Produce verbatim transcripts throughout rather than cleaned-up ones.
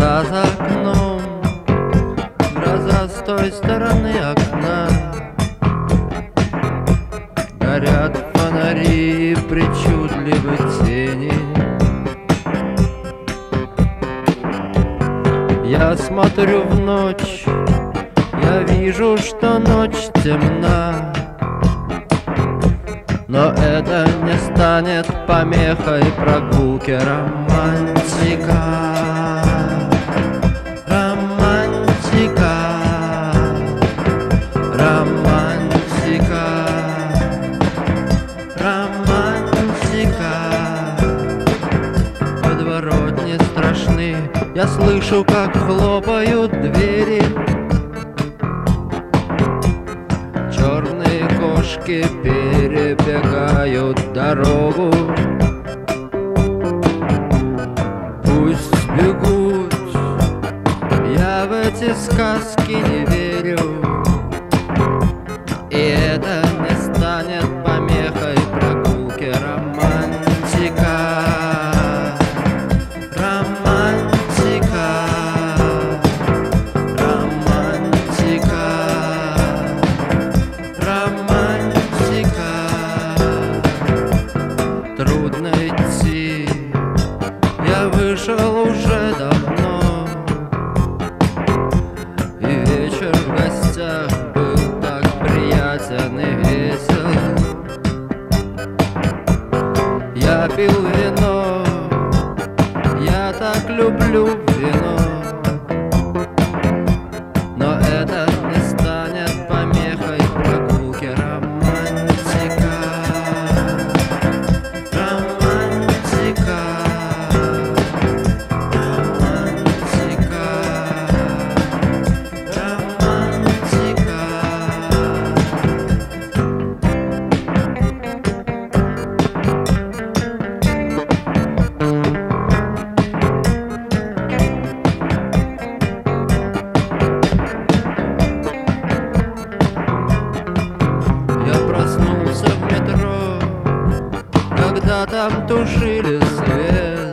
Гроза за окном, гроза с той стороны окна. Горят фонари, причудливы тени. Я смотрю в ночь, я вижу, что ночь темна. Но это не станет помехой прогулки романтика. Романтика, романтика, романтика. Подворотни страшны, я слышу, как хлопают двери. Черные кошки перебегают дорогу. Пусть бегут, я в эти сказки не верю. И это не станет помехой прогулки романтика. Романтика, романтика, романтика. Трудно идти, я вышел уже давно. И вечер в гостях был так приятен и весел. Я пил вино, я так люблю вино. Но это не станет помехой прогулки романтика. Романтика, романтика, романтика. Я проснулся в метро, когда там тушили свет.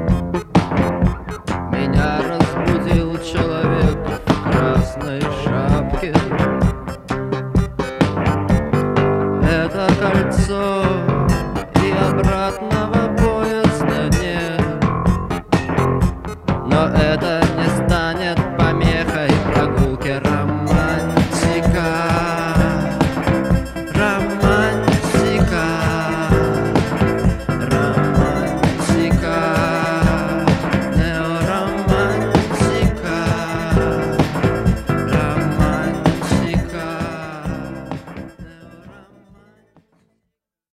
Меня разбудил человек в красной шапке. Это кольцо, и обратного поезда нет. Но это